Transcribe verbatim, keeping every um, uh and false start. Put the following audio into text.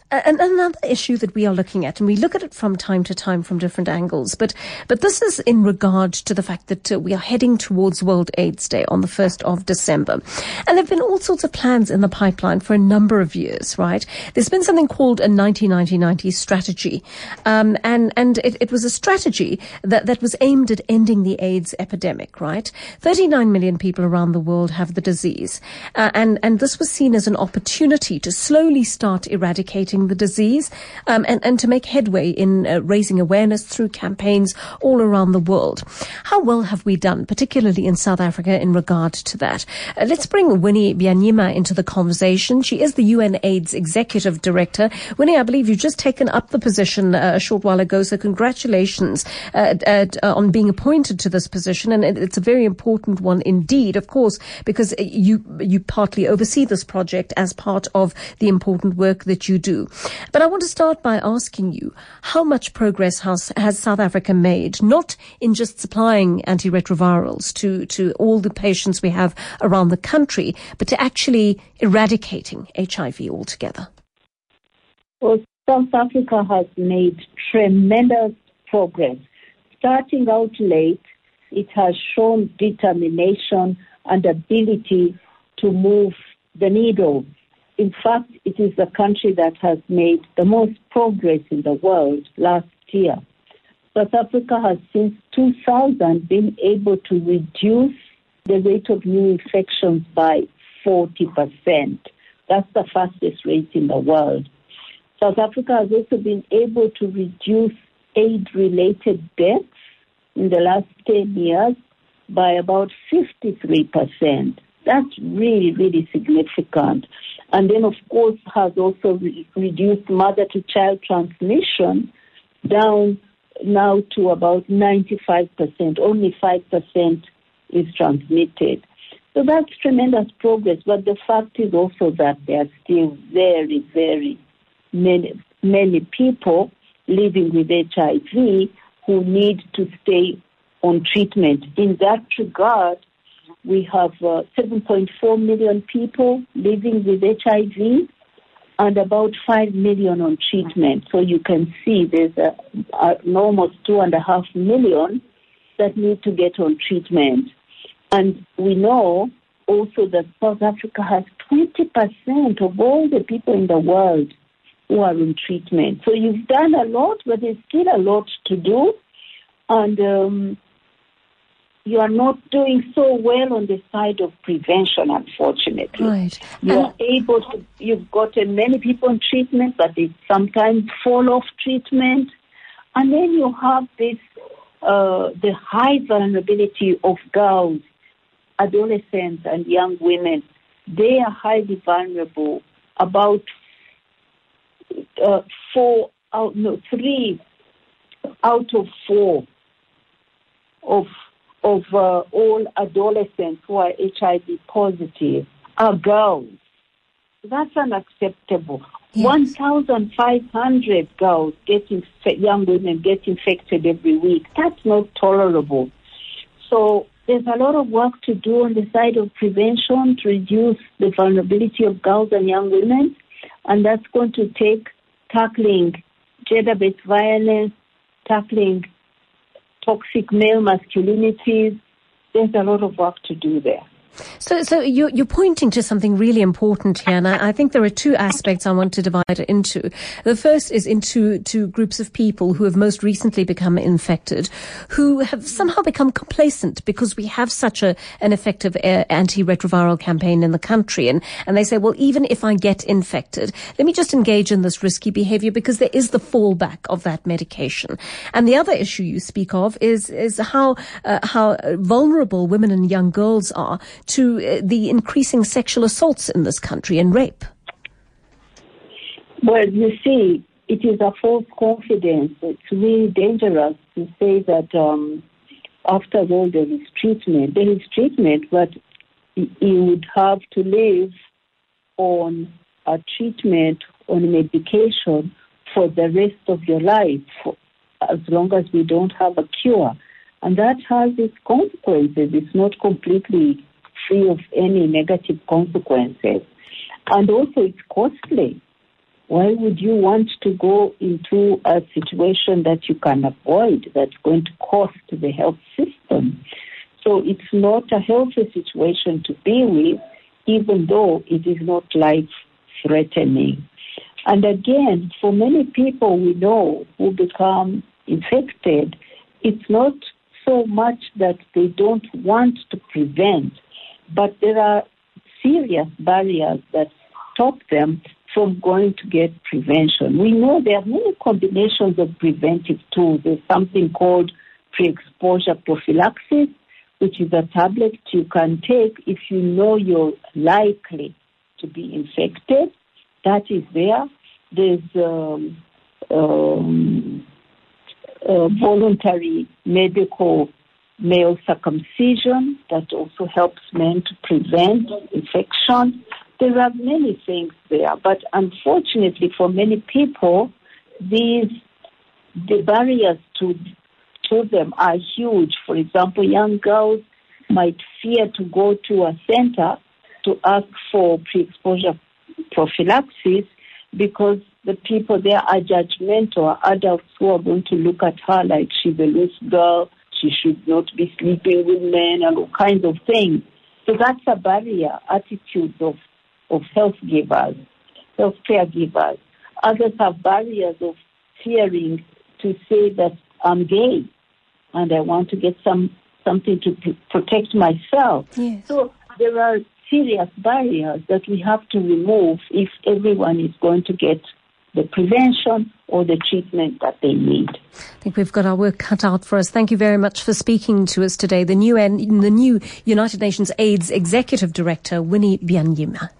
And another issue that we are looking at, and we look at it from time to time from different angles, but but this is in regard to the fact that uh, we are heading towards World AIDS Day on the first of December. And there have been all sorts of plans in the pipeline for a number of years, right? There's been something called a ninety ninety ninety strategy. Um, and and it, it was a strategy that, that was aimed at ending the AIDS epidemic, right? thirty-nine million people around the world have the disease. Uh, and, and this was seen as an opportunity to slowly start eradicating the disease, um, and, and to make headway in uh, raising awareness through campaigns all around the world. How well have we done, particularly in South Africa, in regard to that? Uh, let's bring Winnie Byanyima into the conversation. She is the U N AIDS Executive Director. Winnie, I believe you've just taken up the position uh, a short while ago, so congratulations uh, at, uh, on being appointed to this position, and it's a very important one indeed, of course, because you, you partly oversee this project as part of the important work that you do. But I want to start by asking you, how much progress has, has South Africa made, not in just supplying antiretrovirals to, to all the patients we have around the country, but to actually eradicating H I V altogether? Well, South Africa has made tremendous progress. Starting out late, it has shown determination and ability to move the needle. In fact, it is the country that has made the most progress in the world last year. South Africa has since two thousand been able to reduce the rate of new infections by forty percent. That's the fastest rate in the world. South Africa has also been able to reduce AIDS-related deaths in the last ten years by about fifty-three percent. That's really, really significant. And then, of course, has also re- reduced mother-to-child transmission down now to about ninety-five percent. Only five percent is transmitted. So that's tremendous progress. But the fact is also that there are still very, very many, many people living with H I V who need to stay on treatment. In that regard, we have uh, seven point four million people living with H I V and about five million on treatment. So you can see there's a, a, almost two and a half million that need to get on treatment. And we know also that South Africa has twenty percent of all the people in the world who are in treatment. So you've done a lot, but there's still a lot to do. And um, you are not doing so well on the side of prevention, unfortunately. Right. You and are able to, you've gotten many people in treatment, but they sometimes fall off treatment. And then you have this, uh, the high vulnerability of girls, adolescents and young women. They are highly vulnerable. About uh, four, out, no, three out of four of of uh, all adolescents who are H I V positive are girls. That's unacceptable. Yes. one thousand five hundred girls get inf- young women get infected every week. That's not tolerable. So there's a lot of work to do on the side of prevention to reduce the vulnerability of girls and young women, and that's going to take tackling gender-based violence, tackling toxic male masculinities. There's a lot of work to do there. So, so you're, you're pointing to something really important here, and I, I think there are two aspects I want to divide it into. The first is into two groups of people who have most recently become infected, who have somehow become complacent because we have such a an effective uh, antiretroviral campaign in the country, and and they say, well, even if I get infected, let me just engage in this risky behavior because there is the fallback of that medication. And the other issue you speak of is is how uh, how vulnerable women and young girls are to uh, the increasing sexual assaults in this country and rape. Well, you see, it is a false confidence. It's really dangerous to say that um, after all there is treatment. There is treatment, but you would have to live on a treatment, on a medication for the rest of your life, for, as long as we don't have a cure. And that has its consequences. It's not completely free of any negative consequences. And also it's costly. Why would you want to go into a situation that you can avoid, that's going to cost the health system? So it's not a healthy situation to be with, even though it is not life-threatening. And again, for many people we know who become infected, it's not so much that they don't want to prevent, but there are serious barriers that stop them from going to get prevention. We know there are many combinations of preventive tools. There's something called pre-exposure prophylaxis, which is a tablet you can take if you know you're likely to be infected. That is there. There's um, um, uh, voluntary medical male circumcision that also helps men to prevent infection. There are many things there, but unfortunately for many people, these the barriers to to them are huge. For example, young girls might fear to go to a center to ask for pre-exposure prophylaxis because the people there are judgmental, adults who are going to look at her like she's a loose girl, she should not be sleeping with men, and all kinds of things. So that's a barrier, attitudes of of health givers, health care givers. Others have barriers of fearing to say that I'm gay and I want to get some something to p- protect myself. Yes. So there are serious barriers that we have to remove if everyone is going to get the prevention or the treatment that they need. I think we've got our work cut out for us. Thank you very much for speaking to us today. The new, the new United Nations AIDS Executive Director, Winnie Byanyima.